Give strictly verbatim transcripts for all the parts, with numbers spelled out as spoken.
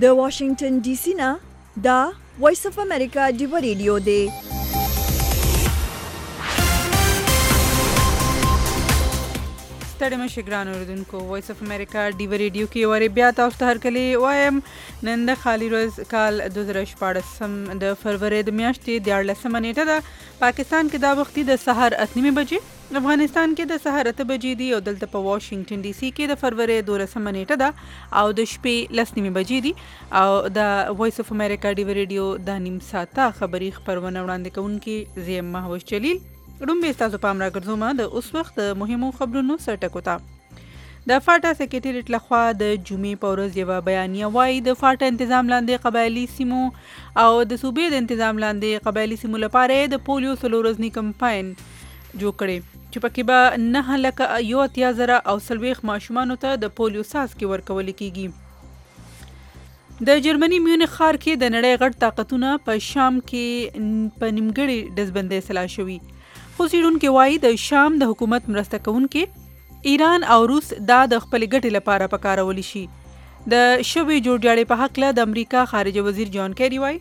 د واشنگټن ډي سي نه دا وایس اف امریکا ډیو ریډیو دی. ستړي مشه ګران اوریدونکو، وایس اف امریکا ډیو ریډیو کې وری بیا تاسو ته هرکلی وایم. نن د خالی ورځ کال دوه زره شپاړسم د فروری د میاشتې دیارلسمه نیټه ده. پاکستان کې دا وخت د سهار اته نیمې بجې، افغانستان کې د سهار اته بجې دي او دلته په واشنگټن ډي سي کې د فروری دولسمه نیټه ده او د شپې لس نیمې بجې دي. او د وایس اف امریکا ډیو ریډیو د نیم ساعته خبری خبرونه وړاندې کوونکي زیم مهوش جلیل. رومبه تاسو پام راګرځوم د اوس وخت د مهمو خبرونو سرټکو ته. د فاټا سکریټریټ لخوا د جمعې په ورځ یوه بیانیه وایي د فاټا انتظام لاندې قبایلي سیمو او د صوبې د انتظام لاندې قبایلي سیمو لپاره د پولیو څلور ورځني کمپاین جوړ کړي چې پکې به نهه لکه یو اتیا زره او څلوېښت ماشومانو ته د پولیو څاڅکي ورکول کیږي. د جرمني میونخ ښار کې د نړۍ غټ طاقتونه په شام کې په نیمګړې ډزبندۍ سلا شوي، خو څېړونکي وایي د شام د حکومت مرسته کوونکي ایران او روس دا د خپلې ګټې لپاره پکارولی شي. د شوې جوړجاړې په هکله د امریکا خارجه وزیر جان کیری وایي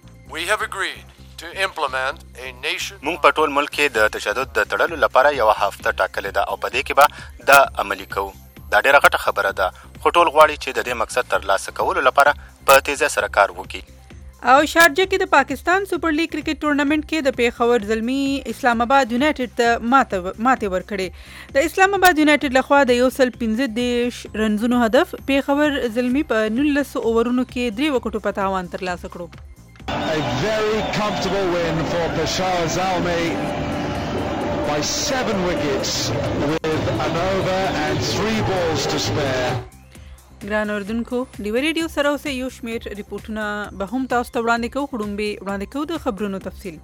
مونږ په ټول ملک کې د تشدد د تړلو لپاره یوه هفته ټاکلې ده او په دې کې به دا عملي کوو. دا ډېره غټه خبره ده، خو ټول غواړي چې د دې مقصد ترلاسه کولو لپاره په تیزه سره کار وکړي. او شارجه کې د پاکستان سپر لیګ کرکټ ټورنمنت کې د پیښور زلمي اسلام آباد یونایټډ ته ماته ورکړې. د اسلام آباد یونایټډ لخوا د یو سل پنځه دېرش رنزونو هدف پیښور زلمي په نولس اوورونو کې درې وکټو په تاوان ترلاسه کړو. A very comfortable win for Bashar Zalmi by seven wickets with an over and three balls to spare. ګران اوردونکو، ډیو ریډیو سره اوسه یو شمیر ریپورټونه به هم تاسو ته وړاندې کوو. خړومبې وړاندې کوو د خبرونو تفصیل.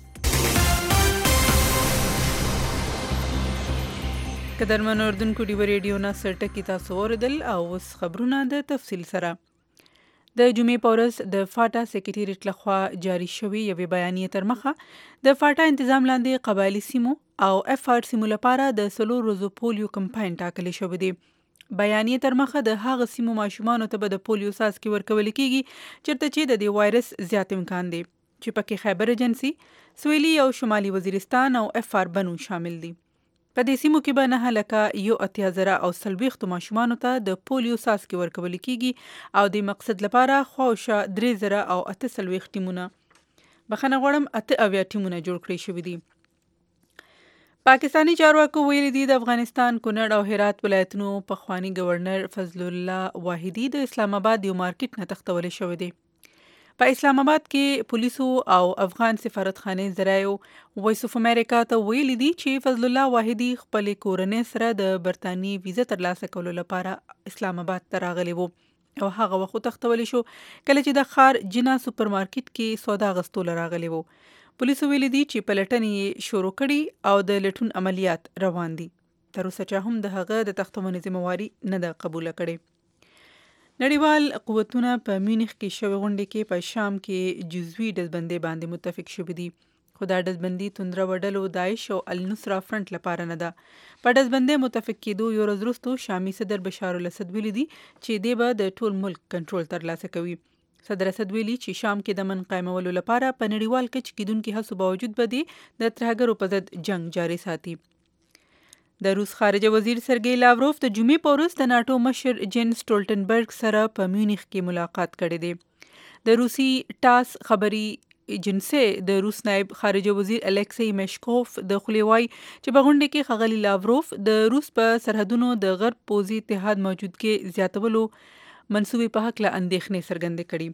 قدرمن اوردونکو، ډیو ریډیو نه سرټکی تاسو اوریدل او اوس خبرونه د تفصیل سره. د جمعې په ورځ د فاټا سکریټریټ لخوا جاری شوې یوې بیانیې تر مخه د فاټا انتظام لاندې قبایلي سیمو او اف آر سیمو لپاره د څلور ورځو پولیو کمپاین ټاکلی شوی دی. بیانیې تر مخه د هغه سیمو ماشومانو ته به د پولیو څاڅکي ورکول کیږي چېرته چې د دې وایرس زیات امکان دی، چې پکې خیبر ایجنسي، سویلي او شمالي وزیرستان او اف آر بنو شامل دي. په دې سیمو کې به نهه لکه یو اتیا زره او څلوېښتو ماشومانو ته د پولیو څاڅکي ورکول کیږي او د مقصد لپاره خواوشا درې زره او اته څلوېښت ټیمونه بخښنه غواړم اته اویا ټیمونه جوړ کړي شوي دي. پاکستانی چارواکو ویلي دي د افغانستان کونړ او هرات ولایتونو پخوانی گورنر فضل الله واحدي د اسلام آباد یو مارکیټ نه تښتولی شوی دی. په اسلام آباد کې پولیسو او افغان سفارتخانې ذرایعو وایس اف امریکا ته ویلي دي چې فضل الله واحدي خپلې کورنۍ سره د برطانیې ویزه ترلاسه کولو لپاره اسلام آباد ته راغلی و او هغه وخت وتښتولی شو کله چې د ښار جنا سوپر مارکیټ کې سودا اخیستو راغلی و. پولیسو ویلي دي چې پلټنې یې شروع کړي او د لټون عملیات روان دي. تر اوسه چا هم د هغه د تښتونې ذمہواري نه ده قبوله کړې. نړیوال قوتونه په میونخ کې شوې غونډې کې په شام کې جزوي ډزبندۍ باندې متفق شوي دي، خو دا ډزبندي توندره وډلو داعش او النصره فرنټ لپاره نه ده. په ډزبندۍ متفق کېدو یو ورځ وروسته شامي صدر بشار الاسد ویلي دي چې دی به د ټول ملک کنټرول ترلاسه کوي. صدر اسد ویلي چې شام کې د امن قایمولو لپاره په نړیوال کچ کېدونکي هڅو باوجود به دی د ترهګرو په ضد جنگ جاري ساتي. د روس خارجه وزیر سرګی لاوروف د جمعې په ورځ د ناټو مشر جین سټولټنبرګ سره په میونخ کې ملاقات کړی دی. د روسي ټاس خبري ایجنسۍ د روس نائب خارجه وزیر الکسی مشکوف د خولې وایي چې په غونډه کې ښاغلي لاوروف د روس په سرحدونو د غرب پوځي اتحاد موجودګۍ زیاتولو منصوبې په هکله اندېښنې څرګندې کړي.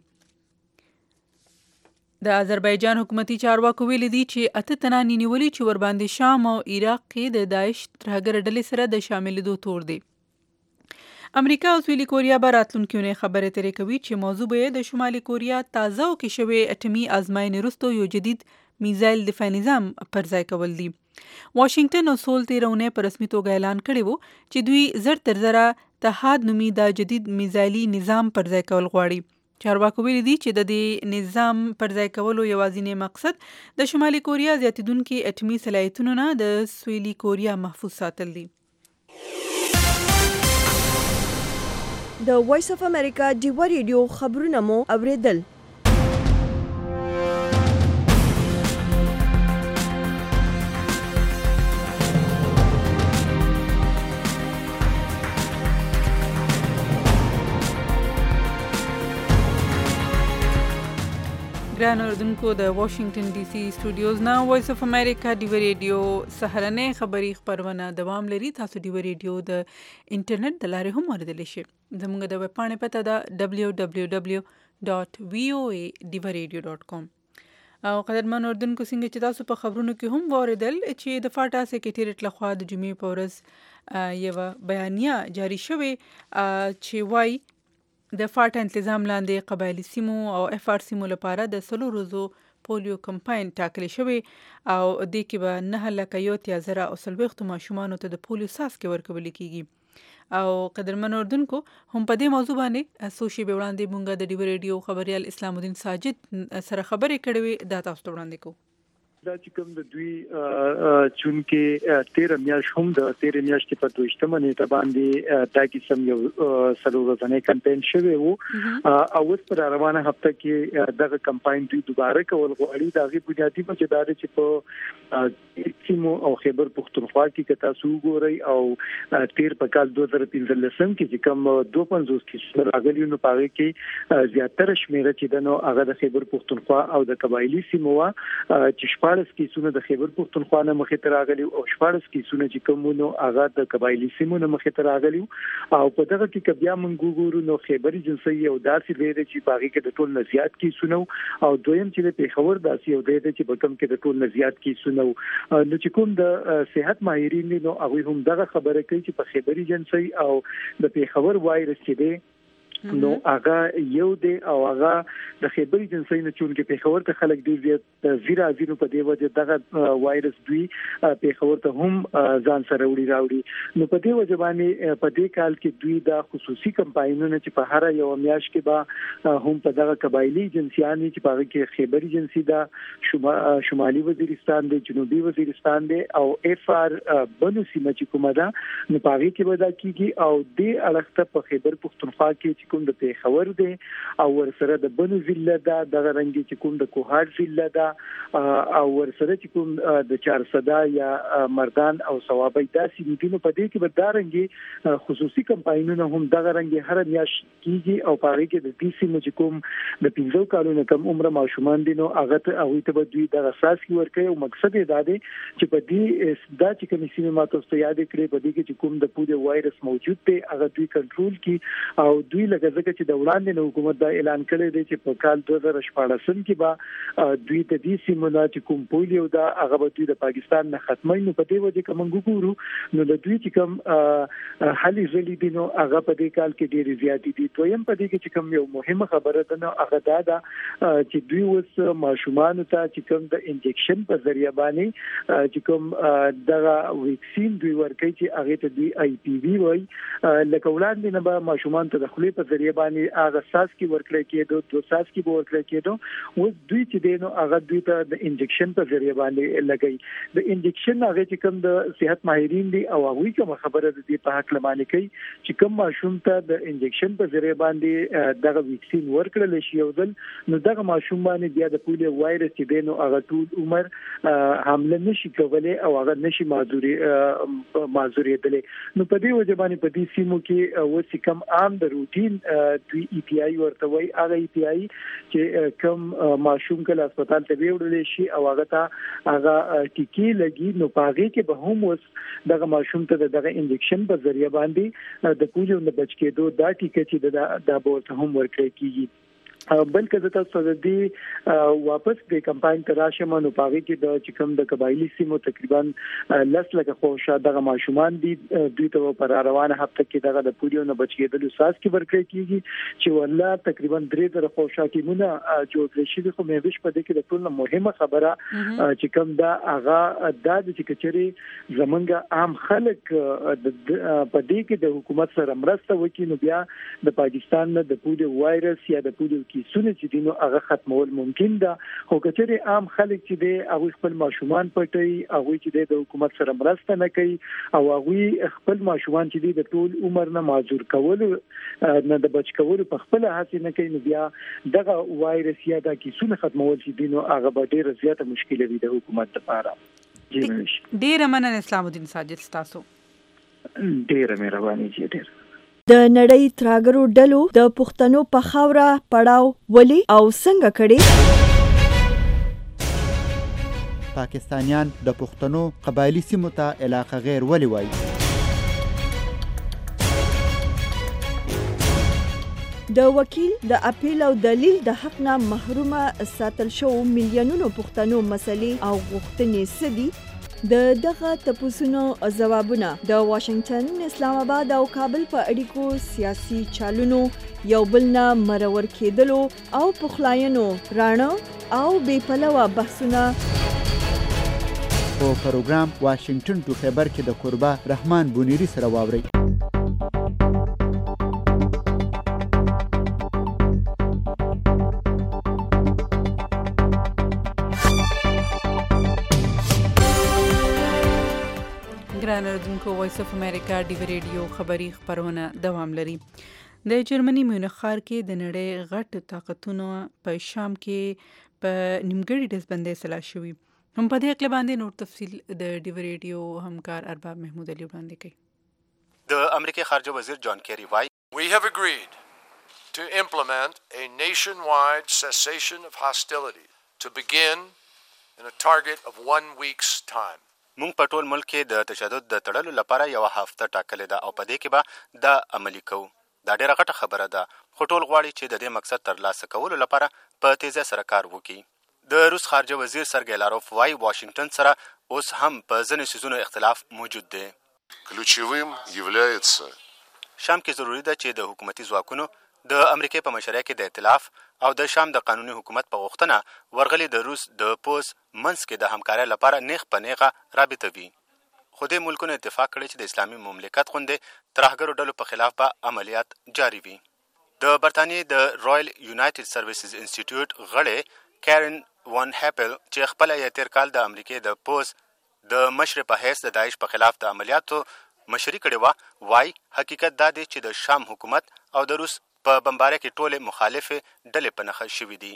د آذربایجان حکومتي چارواکو ویلي دي چې اته تنان نیولي چې ورباندې شام او عراق کې د داعش ترهګر ډلې سره د شاملېدو تور دی. امریکا او سویلي کوریا به راتلونکي اونۍ خبرې اترې کوي چې موضوع به د شمالي کوریا تازه او کې شوې اټمي ازمایښتې وروسته یو جدید میزایل دفاعي نظام پر ځای کول دي. واشنگټن او سول تېره اونۍ په رسمي توګه اعلان کړی و چې دوی زر تر زره تحاد نومي دا جدید میزایلي نظام پر ځای کول غواړي. چارواکو ویلي دي چې د دې نظام پر ځای کولو یوازینی مقصد د شمالي کوریا زیاتېدونکي اټمي صلاحیتونو نه د سویلي کوریا محفوظ ساتل دي. د وایس اف امریکا ډیوا ریډیو خبرونه مو اوریدل. ګران اوردونکو د واشنگټن ډي سي سټوډیوز نه وایس اف امریکا ډیوا ریډیو سهارنۍ خبری خبرونه دوام لري. تاسو ډیوا ریډیو د انټرنیټ د لارې هم اوریدلی شئ. زموږ د ویب پاڼې پته ده ډبلیو ډبلیو ډبلیو ډاټ وی او ای ډیوا ریډیو ډاټ کام. او قدرمن اوردونکو څنګه چې تاسو په خبرونو کې هم واوریدل چې د فاټا سکریټریټ لخوا د جمعې په ورځ یوه بیانیه جاری شوې چې وایي د فاټا تنظیم لاندې قبایلی سیمو او اف آر سیمو لپاره د سلو روزو پولیو کمپاین ټاکل شوی او د کې به نه لکه یو تیا زره او سلويختو ماشومان ته د پولیو څاڅکي ورکول کیږي. او قدرمن اوردونکو هم په دې موضوع باندې سوشي به وړاندې مونږه د ډیوا ریډیو خبريال اسلام الدین ساجد سره خبرې کړې وي. دا تاسو ته وړاندې کوو. دا چې کوم د دوی چون کې تیر میاش هم د تیر میاش په دوشتمه نیټه باندې دا قسم یو سلو ورځې کمپاین شوی وو او اوس پر روانه هفته کې دغه کمپاین دوی دوباره کول غواړي. دا غي بنیادی مجدار چې په سیمو او خیبر پختونخوا کې کتا سو ګوري او تیر په کال دوه زره پنځلسم کې چې کوم دوه پنځوس کې راغلی نو پاره کې زیاتره شمیره چې دنو هغه د خیبر پختونخوا او د قبایلی سیمو چې شپارس کیسونه د خیبر پختونخوا نه مخې ته راغلي او شپارس کیسونه چې کومونو هغه د قبایلی سیمو نه مخې ته راغلي او په دغه کې کبیا مونږ ګورو نو خیبر جنسي او داسې لري چې باغی کې د ټول نزيات کیسونه او دویم چې په خبر داسې او د دې چې په کم کې د ټول نزيات کیسونه نو چې کوم د صحت ماهرین نو هغه هم دغه خبره کوي چې په خیبر جنسي او د پیښور وایرس کې دی نو هغه یو دی او هغه د خیبر جنسي نه چون کې پیښور ته خلک ډیر زیات زیرا زیرو په دی وجه دغه وایرس دوی پیښور ته هم ځان سره وړي راوړي. نو په دی وجه باندې په دې کال کې دوی د خصوصي کمپاینونه چې په هر یو میاش کې به هم په دغه قبایلی جنسيان چې په کې خیبر جنسي دا شمالي وزیرستان دی جنوبي وزیرستان دی او اف آر بنو سیمه چې کومه ده نو په کې به دا کیږي او د اړخته په خیبر پختونخوا کې کوم د پیښور دی او ورسره د بنو ضلع دا د رنګي چې کوم د کوهاټ ضلع دا او ورسره چې کوم د چارصدا یا مردان او ثوابي داسې دینو په دې کې به دا رنګي خصوصي کمپاینونه هم د رنګي هر میاش کیږي او په کې د دې سیمه چې کوم د پنځو کالونو کم عمر ماشومان دي نو هغه ته هغه ته دوی د اساس کی ورکه او مقصد دا دی چې په دې دا چې کوم سیمه ماته ست یاد کړي په دې کې چې کوم د پوره وایرس موجود دی هغه دوی کنټرول کی او دوی ځکه چې د وړاندې نو حکومت دا اعلان کړی دی چې په کال دوه زره شپاړسم کې به دوی ته دې سیمونه چې کوم پولیو دا هغه به دوی د پاکستان نه ختمي نو په دې وجه کوم ګورو نو د دوی چې کوم حالي ځلې دي نو هغه په دې کال کې ډېر زیات دي. دویم په دې کې چې کوم یو مهمه خبره ده نو هغه دا ده چې دوی اوس ماشومان ته چې کوم د انجکشن په ذریعہ باندې چې کوم دغه ویکسین دوی ورکوي چې هغه ته دوی آی پی وی وایي لکه وړاندې نه به ماشومان ته د خولې په ذریعہ باندې هغه ساس کی ورکړی کېدو دو ساس کی ورکړی کېدو اوس دوی چې دینو هغه دوی ته د انجکشن په ذریعہ باندې لګي د انجکشن هغه چې کوم د صحت ماهرین دي او هغه کوم خبره دي په حق لمانه کوي چې کوم ماشوم ته د انجکشن په ذریعہ باندې دغه ویکسین ورکړل شي یو ځل نو دغه ماشوم باندې بیا د پولیو وایرس چې دینو هغه ټول عمر حمله نشي کولای او هغه نشي معذوري معذوري دي. نو په دې وجه باندې په دې سیمو کې اوس کوم عام د روټین دوی ای پی آی ورته وای هغه ای پی آی چې کوم ماشوم کله هسپتال ته وړل شي او هغه ته هغه ټیکی لګي نو پاغي کې به هم اوس دغه ماشوم ته دغه انجکشن په ذریعہ باندې د پولیو نه بچ کېدو دا ټیکه چې د بورته هم ورکړي کیږي. بلکې د تاسو د دې واپس د کمپاین تراشه نو پاغي کې د چکم د قبایلی سیمو تقریبا لس لکه خوشا دغه ماشومان دي دوی ته پر روانه هفته کې دغه د پولیو نه بچ کېدل ساس کې ورکړي کیږي چې والله تقریبا درې در خوشا کې مونږه جوړ شي خو مې وش په دې کې د ټول مهمه خبره چې کوم دا اغا د چې کچري زمونږ عام خلک په دې کې د حکومت سره مرسته وکړي نو بیا د پاکستان نه د پولیو وایرس یا د پولیو کیسونه چې دینو هغه ختمول ممکن ده. خو کچره عام خلک چې دی هغه خپل ماشومان پټي، هغه چې د حکومت سره مرسته نه کوي او هغه خپل ماشومان چې دی د ټول عمر نه معذور کول نه د بچ کول په خپل هڅه نه کوي، نو بیا دغه وایرس یا د کیسونه ختمول چې دینو هغه به ډیره زیاته مشکله وي د حکومت لپاره. ډیره مننه اسلام الدین ساجد تاسو. ډیره مهرباني جی. ډیره د نړۍ تراګرو ډلو د پښتنو په خاوره پړاو ولي او څنګه کړي؟ پاکستانیان د پښتنو قبایلی سیمو ته علاقه غیر ولي وایي؟ د وکیل د اپیل او دلیل د حق نه محرومه ساتل شو میلیونونو پښتنو مسلې او غوښتنې سدي؟ د دغه تپوسونو ځوابونه د واشنگټن، اسلام آباد او کابل په اړیکو سیاسي چالونو یو بل نه مرور کېدلو او پخلاینو راڼه او بې پلوه بحثونه په پروګرام واشنگټن ټو خیبر کې د قربا رحمان بونیری سره واورئ. ګران اوریدونکو، وایس اف امریکا ډیو ریډیو خبری خبرونه دوام لري. د جرمني میونخ ښار کې د نړۍ غټ طاقتونو په شام کې په نیمګړي ډزبندۍ سلاح شوي. هم په دې اقل باندې نور تفصیل د ډیو ریډیو همکار ارباب محمود علي وړاندې کوي. د امریکای خارجه وزیر جان کیری وایي We have agreed to implement a nationwide cessation of hostility to begin in a target of one week's time. مونږ په ټول ملک کې د تشدد د تړلو لپاره یو هفته ټاکلې ده او په دې کې به دا عملي کوو. دا ډیره غټه خبره ده، خو ټول غواړي چې د دې مقصد ترلاسه کولو لپاره په تیزه سره کار وکړي. د روس خارجه وزیر سرګی لاروف وايي واشنگټن سره اوس هم په ځینو څیزونو اختلاف موجود دی. Ключевым является شام کې ضروری ده چې د حکومتي ځواکونو د امریکای په مشرۍ کې د ائتلاف او د شام د قانوني حکومت په غوښتنه ورغلي د روس د پوز منځ کې د همکارۍ لپاره نیغ په نیغه رابطه وي. خو دې ملکونو اتفاق کړی چې د اسلامي مملکت غوندې ترهګرو ډلو په خلاف به عملیات جاری وي. د برتانیې د رویل یونایټډ سرویسز انسټیټیوټ غړی کارن وان هیپل چې خپل یې تیر کال د امریکای د پوز د مشر په حیث د داعش په خلاف د عملیاتو مشري کړې وه، وای حقیقت دا دی چې د شام حکومت او د روس په بمباره کې ټولې مخالفې ډلې په نښه شوي دي.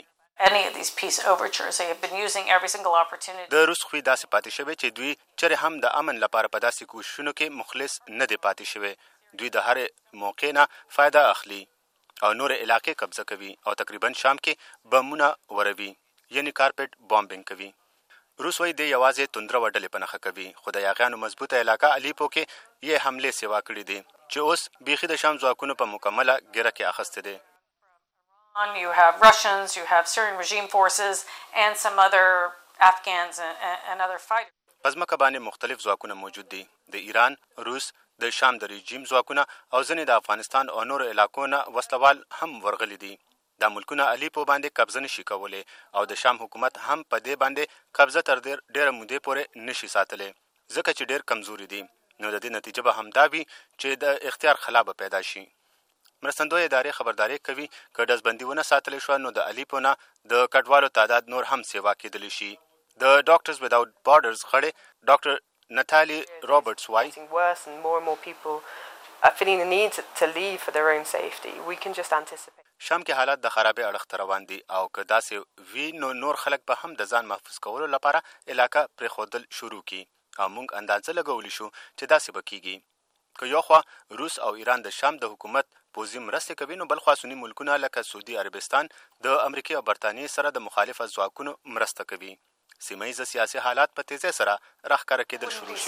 د روس خوی داسې پاتې شوی چې دوی چرې هم د امن لپاره په داسې کوششونو کې مخلص نه دی پاتې شوی. دوی د هر موقع نه فایده اخلي او نور علاقې قبضه کوي او تقریبا شام کې بمونه وروي، یعنی کارپټ بامبینګ کوي. روس وایي دی یوازې توندره وډلې په نښه کوي، خو د یاغیانو مضبوطه علاقه الیپو کې یې حملې سیوا کړي دي چې اوس بیخي د شام ځواکونو په مکمله ګیره کې اخیستی دی. You have Russians, you have Syrian regime forces and some other Afghans and other fighters. په ځمکه باندې مختلف ځواکونه موجود دي، د ایران، روس، د شام د رژیم ځواکونه او ځینې د افغانستان او نورو علاقو نه وسلوال هم ورغلي دي. دا ملکونه الیپو باندې قبضه نشي کولی او د شام حکومت هم په دې باندې قبضه تر ډیره مودې پورې نشي ساتلی ځکه چې ډیر کمزوري دي. نو د دې نتیجه به هم دا وي چې د اختیار خلا به پیدا شي. مرستندوی ادارې خبرداری کوي که ډزبندي ونه ساتلی شوه نو د الیپو نه د کډوالو تعداد نور هم سیوا کېدلی شي. د ډاکټرز وداوت بارډرز غړی ډاکټر نتالی رابرټس وایي feeling the need to leave for their own safety. We can just anticipate. شام کې حالات د خرابې اړخ ته روان دي او که داسې وي نو نور خلک به هم د ځان محفوظ کولو لپاره علاقه پرېښودل شروع کړي او موږ اندازه لګولی شو چې داسې به کیږي. که یو خوا روس او ایران د شام د حکومت پوځي مرستې کوي نو بل خوا سني ملکونه لکه سعودي عربستان د امریکا او برتانیې سره د مخالفه ځواکونو مرسته کوي. سیمه ییزه سیاسي حالات په تیزۍ سره راښکاره کېدل شروع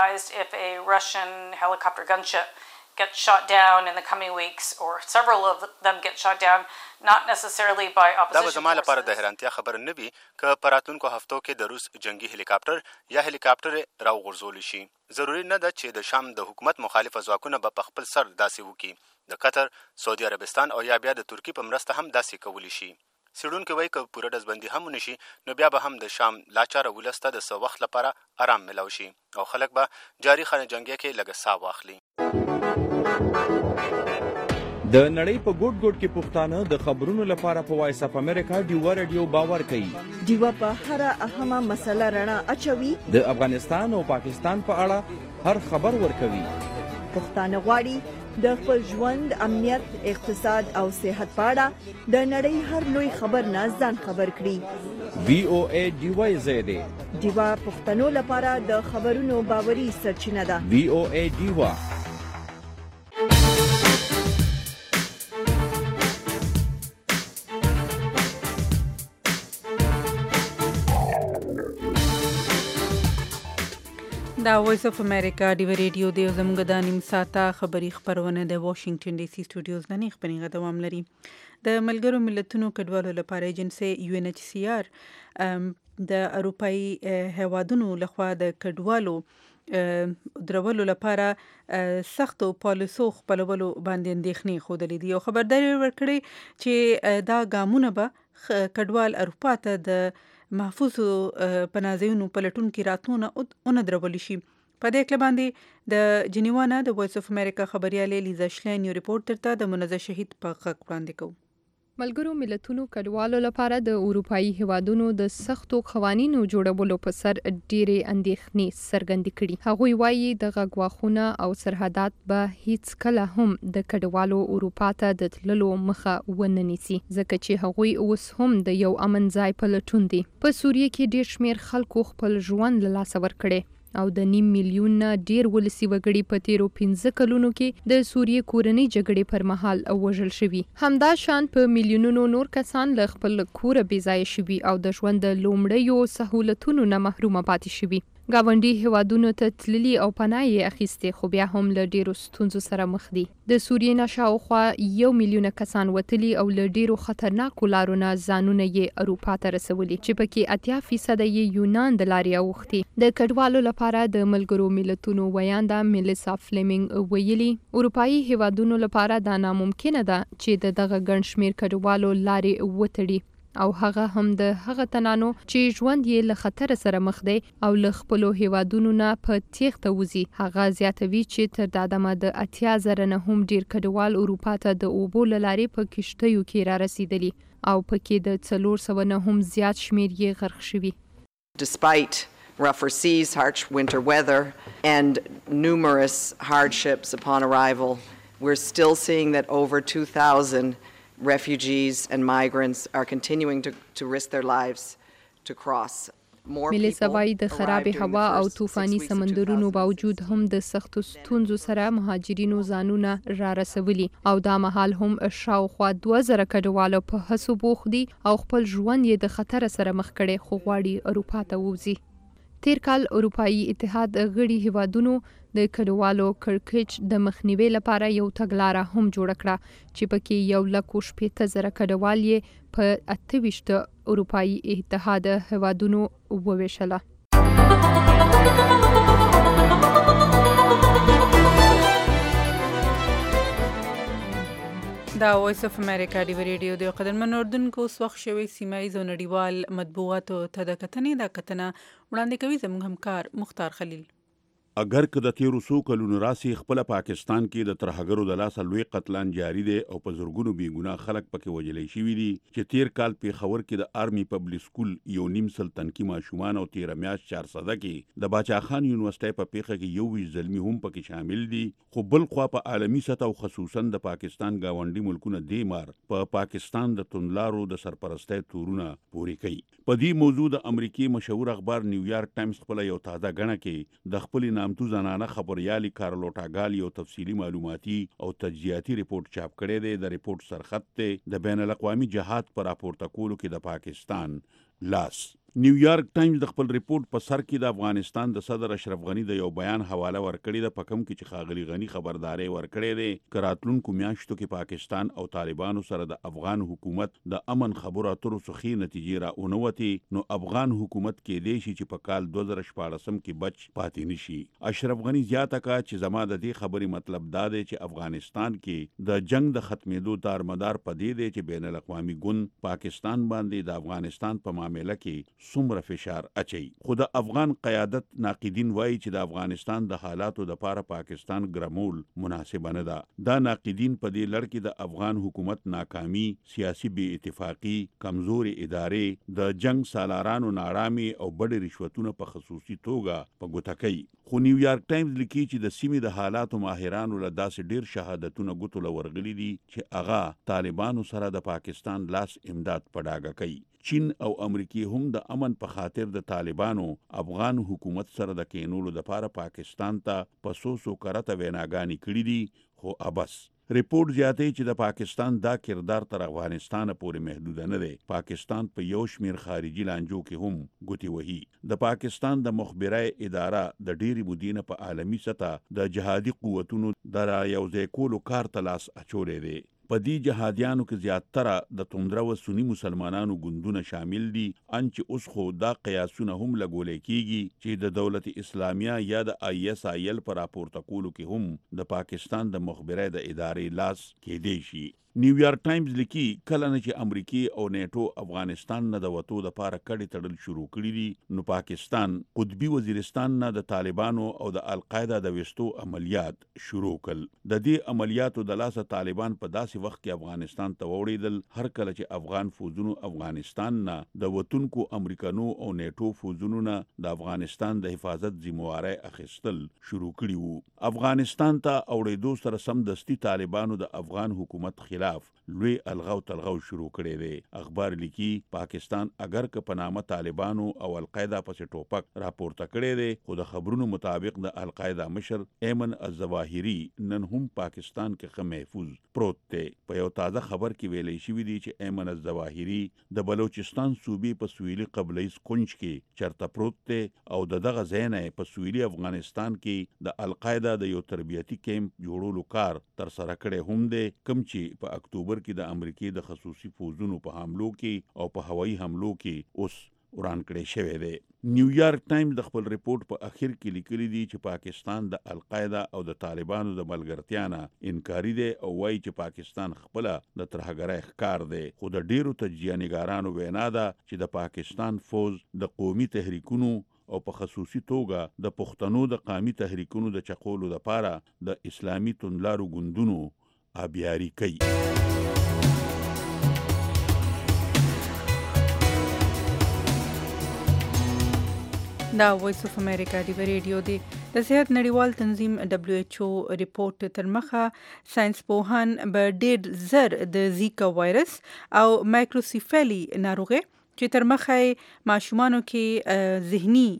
شوي دي. get shot down in the coming weeks or several of them get shot down not necessarily by opposition. دا به زما لپاره د حیرانتیا خبر نه وي که په راتلونکو هفتو کې د روس جنگي هلیکاپټر یا هلیکاپټر راوغورځول شي. ضروري نه ده چې د شام د حکومت مخالفه ځواکونه به په خپل سر داسې وکړي. د قطر، سعودي عربستان او یا بیا د ترکیې په مرسته هم داسې کولی شي. څېړونکي وایي که پوره ډزبندي هم ونشي نو بیا به هم د شام لاچاره ولس ته د څه وخت لپاره آرام ملو شي او خلک به جاري خانه جنګۍ کې لږه ساه واخلي. د نړۍ په ګوټ ګوټ کې پښتانه د خبرونو لپاره په وایس اف امریکا ډیوا رادیو باور کوي. ډیوا په هر اهمه مسله رڼا اچوي. د افغانستان او پاکستان په اړه هر خبر ورکوي. پښتانه غواړي د خپل ژوند، امنیت، اقتصاد او صحت په اړه د نړۍ هر لوی خبر نه ځان خبر کړي. وی او ای ډیوا زیاده ډیوا پښتنو لپاره د خبرونو باوري سرچینه ده. وی او ای ډیوا. دا وایس اف امریکا ډیو ریډیو دی زموږ د نیم ساعته خبری خبرونه د واشنگټن ډي سي سټوډیوز نه خبرونه دوام لري. د ملګرو ملتونو کډوالو لپاره ایجنسي یو ان ایچ سی آر د اروپאי هوادونو لخوا د کډوالو درولو لپاره سختو پالیسو خپلولو باندې اندېښنې خوده دي او خبرداري ورکړي چې دا ګامونه به کډوال اروپا ته د محفوظو پناهځایونو په لټون کې راتلونه اون درول شي. په دې کله باندې د جنیوا نه د وایس اف امریکا خبرياله لیزا شلین یو ریپورت ترته د منزه شهید په حق وړاندې کوي. ملګرو ملتونو کډوالو لپاره د اروپאי هوادونو د سختو قوانینو جوړولو په سر ډېرې اندېښنې څرګندې کړي. هغوی وایي د غواخونه او سرحدات به هیڅ کله هم د کډوالو اروپا ته د تللو مخه ونه نیسي ځکه چې هغوی اوس هم د یو امن ځای په لټون دي. په سوریه کې ډېر شمیر خلکو خپل ژوند له لاسه ورکړي او د نیم میلیون نه ډیر ولسی وګړي په تیرو پنځه کلونو کې د سوریې کورنۍ جګړې پر مهال وژل شوي. همدا شان په میلیونونو نور کسان له خپل کوره بې ځایه شوي او د ژوند د لومړیو سهولتونو نه محروم پاتې شوي. گاونډي هوادونو ته تللي او پناه یې اخیستي خو بیا هم له ډیرو ستونزو سره مخ دي. د سوریې نه شاوخوا یو میلیون کسان وتلي او له ډیرو خطرناکو لارو نه ځانونه یې اروپا ته رسولي چې پکې اتیا فیصد یې یونان د لارې اوښتي. د کډوالو لپاره د ملګرو ملتونو ویانده میلیسا فلیمنګ ویلي اروپאי هوادونو لپاره دا ناممکنه ده چې د دغه ګڼ شمیر کډوالو لارې وتړي او هغه هم د هغه تنانو چې ژوند یې له خطر سره مخ دی او له خپلو هیوادونو نه په تیښته وځي. هغه زیاتوي چې تر دا دمه د اتیا زره نه هم ډیر کډوال اروپا ته د اوبو له لارې په کشتیو کې را رسیدلي او پکې د څلور سوه نه هم زیات شمیر یې غرق شوي. Despite rougher seas, harsh winter weather and numerous hardships upon arrival, we're still seeing that over two thousand refugees and migrants are continuing to, to risk their lives to cross. ملیسا وایي د خرابې هوا او طوفاني سمندرونو باوجود هم د سختو ستونزو سره مهاجرینو ځانونه را رسولي او دا مهال هم شاوخوا دوه زره کډوالو په هڅو بوخت دي او خپل ژوند یې د خطر سره مخ کړي خو غواړي اروپا ته ووځي. تیر کال اروپאי اتحاد غړي هیوادونو د کډوالو کړکېچ د مخنیوي لپاره یو تګلاره هم جوړ کړه چې پکې یو لک شپېته زره کډوال یې په اته ویشت اروپאי اتحاد هیوادونو وویشله. دا وایس اف امریکا ډیو ریډیو د قدرمن اردوونکو اوس وخت شوی سیمایي او نړیوال مطبوعاتو ته د کتنې دا کتنه وړاندې کوي زموږ همکار مختار خلیل. اگر که د تیرو څو کلونو راسي خپل پاکستان کې د ترهګرو د لاسه لوی قتلان جاری دي او په زورګونو بې ګناه خلک پکې وژلي شوي دي چې تیر کال پیښور کې د آرمي پبلک سکول یو نیم سل تنکي ماشومان او تیره میاشت چار سده کې د باچا خان یونیورسيټي په پیښه کې یو ویش زلمی هم پکې شامل دي. خو بل خوا په عالمي سطح او خصوصا د پاکستان گاونډي ملکونه د مار په پاکستان د توندلارو د سرپرستۍ تورونه پوري کوي. په دې موضوع د امریکای مشهور اخبار نیویارک ټایمز خپل یو تازه غنه کې د خپل نامتو زنانه خبريالي کارلوټا ګال یو تفصیلی معلوماتي او تجزیاتي ریپورت چاپ کړی دی. د ریپورت سرخط ته د بین الاقوامي جهاد پر راپورته کولو کې د پاکستان لاس. نیویارک ټایمز د خپل ریپورت په سر کې د افغانستان د صدر اشرف غنی د یو بیان حواله ورکړې ده په کوم کې چې ښاغلي غنی خبرداري ورکړې ده چې راتلونکو میاشتو کې پاکستان او طالبانو سره د افغان حکومت د امن خبرو اترو څخه نتیجې را اونوتي نو افغان حکومت کې دی چې په کال دوه زره شپاړس کې بچ پاتې نشي. اشرف غنی زیاته کا چې زما د دې خبرې مطلب دا دی چې افغانستان کې د جنگ د ختمېدو دارمدار پدې دی چې بین الاقوامي ګوند پاکستان باندې د افغانستان په معاملې کې څومره فشار اچي. خو د افغان قیادت ناقدین وایي چې د افغانستان د حالاتو د پاره پاکستان ګرمول مناسبه نه ده. دا ناقدین په دې لړ کې د افغان حکومت ناکامي، سیاسي بې اتفاقي، کمزوري ادارې، د جنگ سالارانو نارامي او بډې رشوتونه په خصوصي توګه په ګوته کوي. خو نیویارک ټایمز لیکي چې د سیمې د حالاتو ماهرانو له داسې ډیر شهادتونه ګوتو له ورغلي دي چې هغه طالبانو سره د پاکستان لاس امداد په ډاګه کوي. چین او امریکای هم د امن په خاطر د طالبانو افغان حکومت سره د کینولو لپاره پاکستان ته په سو سو کرته ویناګانی کړې دي، خو ابس. ریپورت زیاتوي چې د پاکستان دا کردار تر افغانستان پورې محدود نه دی. پاکستان په یو شمیر خارجي لانجو کې هم ګوتې وهي. د پاکستان د مخبرای اداره د ډېری مدینه په عالمي سطح د جهادي قوتونو د رايوځای کولو کار ته لاس اچولی دی. په دې جهادیانو کې زیاتره د توندره و سنی مسلمانانو ګوندونه شامل دي، ان چې اوس خو دا قیاسونه هم لګولې کیږي چې د دولت اسلامیه یا د آی اس آی ال پر راپورته کولو کې هم د پاکستان د مخبرای د ادارې لاس کېدی شي. نیویارک ټایمز لیکي کله نه چې امریکای او نیټو افغانستان نه د وتو د پاره کډي تړل شروع کړي دي، نو پاکستان قطبي وزیرستان نه د طالبانو او د القاعده د وستو عملیات شروع کړل. د دې عملیاتو د لاسه طالبان په داسې وخت کې افغانستان ته وړېدل هر کله چې افغان فوجونو افغانستان نه د وتونکو امریکانو او نیټو فوجونو نه د افغانستان د حفاظت ذمہواری اخیستل شروع کړي وو. افغانستان ته اورېدو سره سم دستي طالبانو د افغان حکومت خلاف لوی الغو تلغو شروع کړي دي. اخبار لیکي پاکستان اگر که په نامه طالبانو او القاعده پسې ټوپک راپورته کړي دي، خو د خبرونو مطابق د القاعده مشر ایمن الظواهری نن هم پاکستان کې خه محفوظ پروت دی. په یو تازه خبر کې ویلې شوی دی چې ایمن الظواهری د بلوچستان صوبې په سویلي قبلیز کنج کې چرته پروت دی او د دغه ځای نه په سویلي افغانستان کې د القاعده د یو تربیتي کیمپ جوړولو کار تر سره کړي هم دی، کوم چې په اکتوبر کې د امریکای د خصوصي فوجونو په حملو کې او په هوایي حملو کې اوس وران کړی شوی دی. نیویارک ټایمز د خپل ریپورت په اخر کې لیکلي دي چې پاکستان د القاعده او د طالبانو د ملګرتیا نه انکاري دی او وایي چې پاکستان خپل د ترهګرۍ ښکار دی. خو د ډیرو تجزیه نګارانو وینا ده چې د پاکستان فوج د قومي تحریکونو او په خصوصي توګه د پښتنو د قومي تحریکونو د چقولو لپاره د اسلامي توندلارو ګوندونو آبیاری کوي. دا وایس اف امریکا دی ریډیو دی. د صحت نړیوال تنظیم دبليو ایچ او ریپورت تر مخه ساينس پوهان به ډېر زر د زیکا وایرس او مایکروسیفلی ناروغي چې تر مخه ماشومانو کې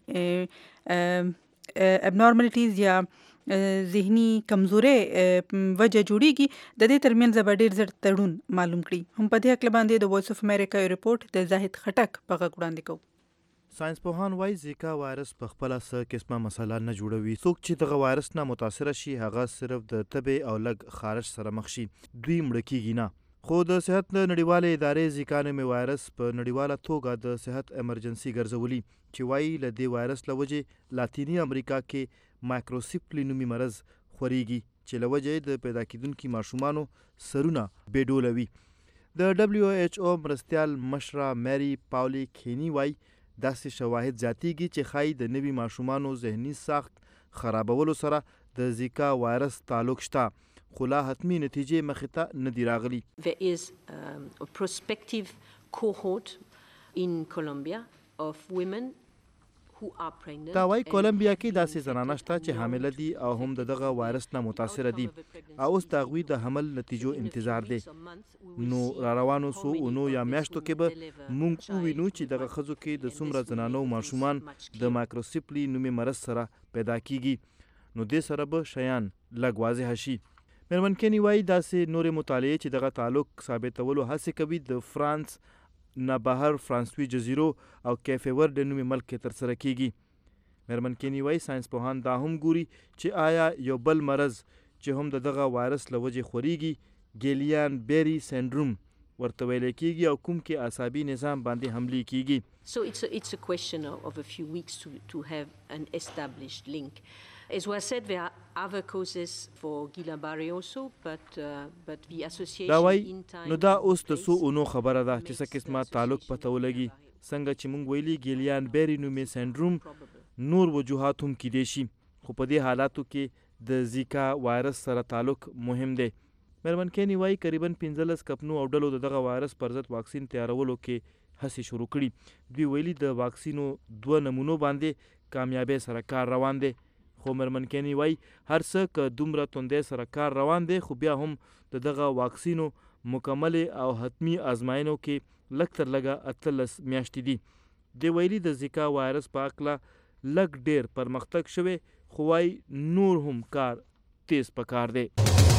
ذهني ابنورمالټیز یا ذهني کمزوري وجه جوړیږي، د دې ترمنځ به ډېر زر تړون معلوم کړي. هم په دې اړه باندې د وایس اف امریکا ریپورت د زاهد خټک په غږ وړاندې کوو. ساينس پوهان وايي زیکا وایرس په خپل څه قسمه مسله نه جوړوي. څوک چې دغه وایرس نه متاثر شي هغه صرف د تبې او لږ خارش سره مخ شي، دوی مړه کیږي نه. خو د صحت نړیوالې ادارې زیکا نومي وایرس په نړیواله توګه د صحت امرجنسي ګرځولي چې وایي له دې وایرس له وجې لاتینی امریکا کې مایکروسیفلی نومي مرض خوريږي چې له وجې د پیدا کېدونکو ماشومانو سرونه بېډولوي. د دبليو ایچ او مرستیال مشره مری پاولی کینی وایي داسې شواهد زیاتیږي چې ښایي د نوي ماشومانو ذهني ساخت خرابولو سره د زیکا وایرس تعلق شته، خو لا حتمی نتیجې مخې ته نه دي راغلي. There is um, a prospective cohort in Colombia of women who are pregnant. دا وايي کولمبیا کې داسې زنانه شته چې حامله دي او هم د دغه وایرس نه متاثره دي او اوس د هغوی د حمل نتیجو انتظار دی. نو را روانو څو اونو یا میاشتو کې به موږ ووینو چې دغه ښځو کې د څومره زنانو ماشومان د مایکروسیفلی نومي مرض سره پیدا کیږي، نو دې سره به شیان لږ واضح شي. میرمن کینی وایي داسې نورې مطالعې چې دغه تعلق ثابتولو هڅې کوي د فرانس نه بهر فرانسوي جزیرو او کیفې ورډ نومي ملک کې ترسره کیږي. میرمن کینی وایي ساينس پوهان دا هم ګوري چې آیا یو بل مرض چې هم د دغه وایرس له وجې خوريږي ګیلیان بیری سینډروم ورته ویل کیږي او کوم کې اعصابي نظام باندې حملې کیږي. So it's a, it's a question of a few weeks to, to have an established link. As was said, there are other causes for Guillain-Barré also, but, uh, but the association دا وای in time... نو دا اوس د څو اونو خبره ده چې څه قسمه تعلق پته ولګي، څنګه چې موږ ویلي ګیلیان بیری نومې سنډروم نور وجوهات هم کیدای شي، خو په دې حالاتو کې د زیکا وایرس سره تعلق مهم دی. مېرمن کینی وایي قریبا پنځلس کپنو او ډلو د دغه وایرس پر ضد واکسین تیارولو کې هڅې شروع کړي. دوی ویلي د واکسینو دوه نمونو باندې کامیابۍ سره کار روان دی، خو مېرمن کینی وایي هر څه که دومره توندۍ سره کار روان دی، خو بیا هم د دغه واکسینو مکملې او حتمی ازماینو کې لږ تر لږه اتلس میاشتې دي. دی ویلي د زیکا وایرس په هکله لږ ډېر پرمختګ شوی، خو وایي نور هم کار تیز پکار دی.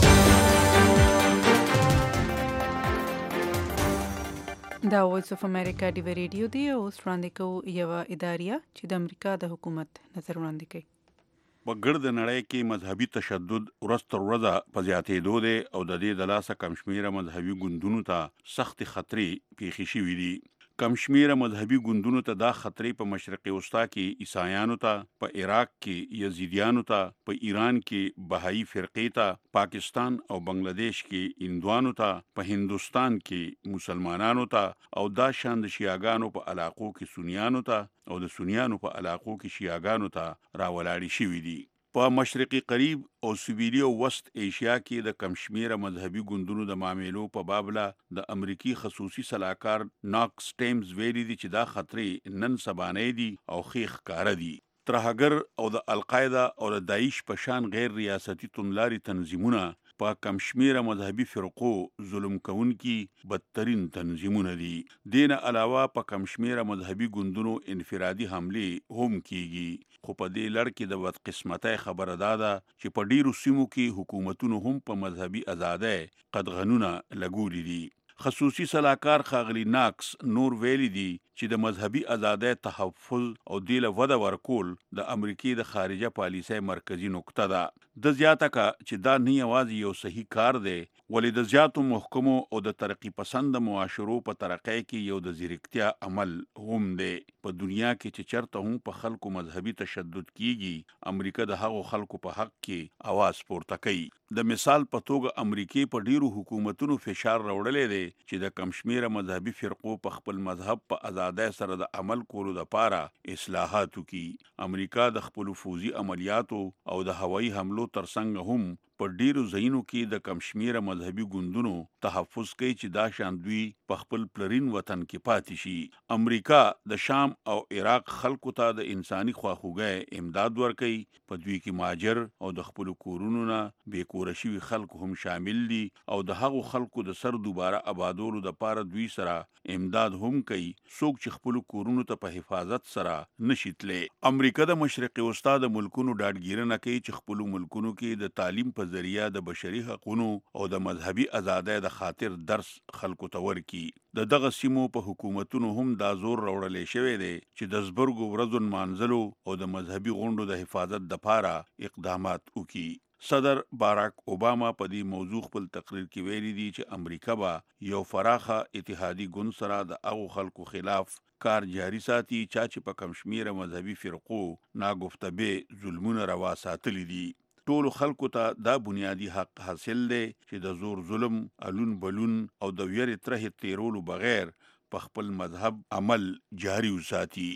دا وایس اف امریکا ډیوی ریډیو دی او اوس وړاندې کوو یوه اداریه چې د امریکا د حکومت نظر وړاندې کوي. په ګرد نړۍ کې مذهبي تشدد ورځ تر ورځه په زیاتېدو دی او د دې د لاسه کم شمېره مذهبي ګوندونو ته سختې خطرې پیښې شوي دي. کم شمېره مذهبي ګوندونو ته دا خطرې په مشرق وسطا کې عیسایانو ته، په عراق کې یزیدیانو ته، په ایران کې بهایي فرقې ته، پاکستان او بنگلاديش کې هندوانو ته، په هندوستان کې مسلمانانو ته او دا شان د شیعاګانو په علاقو کې سنیانو ته او د سنیانو په علاقو کې شیعاګانو ته راولاړې شوي دي. په مشرقي قریب او سویلي او وسط ایشیا کې د کم شمېره مذهبي ګوندونو د معاملو په بابله د امریکي خصوصي سلاکار ناکس ټیمز ویلي دي چې دا خطرې نن سبانۍ دي او ښې ښکاره دي. ترهګر او د القاعده او د داعش په شان غیر ریاستي توندلاري تنظیمونه په کم شمېره مذهبي فرقو ظلم کوونکي بدترین تنظیمونه دي. دین علاوه په کم شمېره مذهبي ګوندونو انفرادي حملې هم کیږي، خو په دې لړ کې د بدقسمتۍ خبره دا ده چې په ډیرو سیمو کې حکومتونو هم په مذهبي ازادۍ قدغنونه لګولي دي. خصوصي سلاکار ښاغلي ناکس نور ویلي دي چې د مذهبي ازادۍ تحفظ او دې له وده ورکول د امریکې د خارجه پالیسۍ مرکزي نقطه ده. د زیاته کا چې دا نه یوازې یو صحیح کار دی، ولې د زیاتو محکمو او د ترقی پسند معاشرو په ترقۍ کې یو د ځیرکتیا عمل هم دی. په دنیا کې چې چرته هم په خلکو مذهبي تشدد کیږي، امریکا د هغو خلکو په حق کې आवाज پورته کوي. د مثال په توګه امریکې په ډیرو حکومتونو فشار راوړلی دی چې د کم شمېره مذهبي فرقو په خپل مذهب په ازادۍ سره د عمل کولو لپاره اصلاحات وکړي. امریکا د خپلو فوزي عملیاتو او د هوایي حملو ترڅنګ هم په ډیرو ځایونو کې د کم شمېره مذهبي ګوندونو تحفظ کوي چې دا شان دوی په خپل پلرین وطن کې پاتې شي. امریکا د شام او عراق خلکو ته د انساني خواخوږۍ امداد ورکوي. په دوی کې مهاجر او د خپلو کورونو نه بې کوره شوي خلکو هم شامل دي او د هغو خلکو د سر دوباره آبادولو دپاره دوی سره امداد هم کوي، څوک چې خپلو کورونو ته په حفاظت سره نشي تللی. امریکا د مشرق وسطا د ملکونو ډاډګیرنه کوي چې خپلو ملکونو کې د تعلیم په ذریعہ د بشري حقونو او د مذهبي ازادۍ د خاطر درس خلکو ته ورکړي. د دغه سیمو په حکومتونو هم دا زور راوړلی شوی دی چې د زبرګو ورځو نمانځلو او د مذهبي غونډو د حفاظت دپاره اقدامات وکړي. صدر باراک اوباما په دې موضوع خپل تقریر کې ویلي دي چې امریکا به یو فراخه اتحادي ګوند سره د هغو خلکو خلاف کار جاري ساتي چا چې په کم شمېره مذهبي فرقو ناګفته به ظلمونه روا ساتلي دي. ټولو خلکو ته دا بنیادی حق حاصل دی چې د زور ظلم، الون بلون او د ویرې ترهې تیرولو بغیر په خپل مذهب عمل جاري وساتي.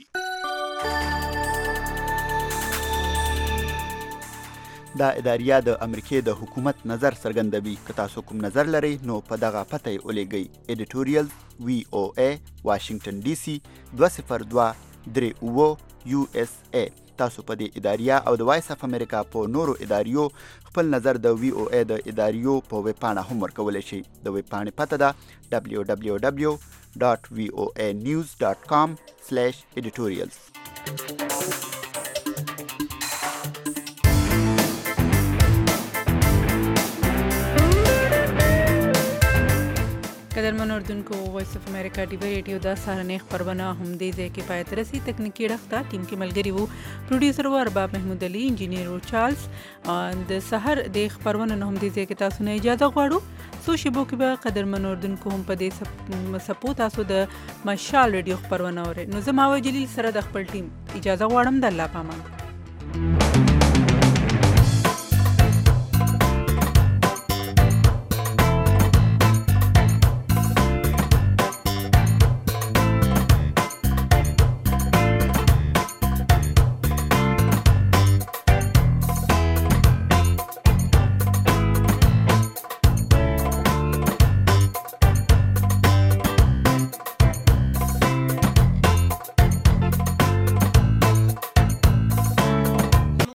دا اداریه د امریکې د حکومت نظر څرګندوي. که تاسو کوم نظر لرئ نو په دغه پته یې ولیږئ. ایډیټوریل وی او ای واشنگټن ډي سي دوه صفر دوه درې اووه یو اس ای. تاسو په دې اداریه او د وایس اف امریکا په نورو اداریو خپل نظر د وی او ای د اداریو په ویب پاڼه هم ورکولی شئ. د ویب پاڼې پته ده دبلیو دبلیو دبلیو ډاټ وی او ای نیوز ډاټ کام سلیش ایډیټوریلز. قدرمن اردوونکو، وایس اف امریکا ډیوی ریډیو دا سهارنۍ خپرونه همدې ځای کې پای ته رسي. تکنیکي اړخ ته ټیم کې ملګري وو پروډیوسر و ارباب محمود علي، انجینیر و چارلز. د سحر د خپرونه نه همدې ځای کې تاسو نه اجازه غواړو. څو شیبو کې به قدرمن اردوونکو هم په دې سپو تاسو د مشال ریډیو خپرونه اورئ. نو زه ماوه جلیل سره د خپل ټیم اجازه غواړم. د الله په امان.